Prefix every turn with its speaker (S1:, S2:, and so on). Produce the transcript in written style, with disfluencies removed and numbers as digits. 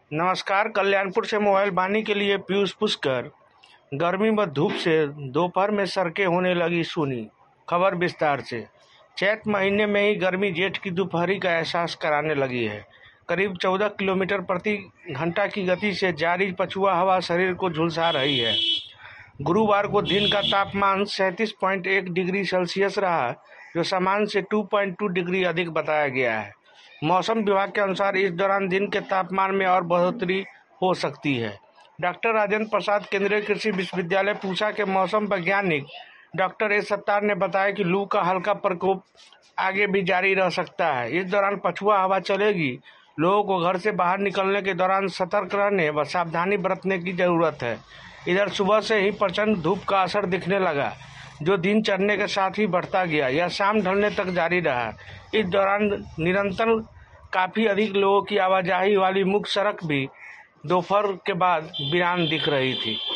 S1: नमस्कार। कल्याणपुर से मोबाइल बानी के लिए पीयूष पुष्कर। गर्मी व धूप से दोपहर में सड़कें होने लगी सूनी। खबर विस्तार से। चैत महीने में ही गर्मी जेठ की दोपहरी का एहसास कराने लगी है। करीब 14 किलोमीटर प्रति घंटा की गति से जारी पछुआ हवा शरीर को झुलसा रही है। गुरुवार को दिन का तापमान 37.1 डिग्री सेल्सियस रहा, जो सामान्य से 2.2 डिग्री अधिक बताया गया है। मौसम विभाग के अनुसार इस दौरान दिन के तापमान में और बढ़ोतरी हो सकती है। डॉक्टर राजेंद्र प्रसाद केंद्रीय कृषि विश्वविद्यालय पूसा के मौसम वैज्ञानिक डॉक्टर एस सत्तार ने बताया कि लू का हल्का प्रकोप आगे भी जारी रह सकता है। इस दौरान पछुआ हवा चलेगी। लोगों को घर से बाहर निकलने के दौरान सतर्क रहने व सावधानी बरतने की जरूरत है। इधर सुबह से ही प्रचंड धूप का असर दिखने लगा, जो दिन चढ़ने के साथ ही बढ़ता गया। यह शाम ढलने तक जारी रहा। इस दौरान निरंतर काफ़ी अधिक लोगों की आवाजाही वाली मुख्य सड़क भी दोपहर के बाद वीरान दिख रही थी।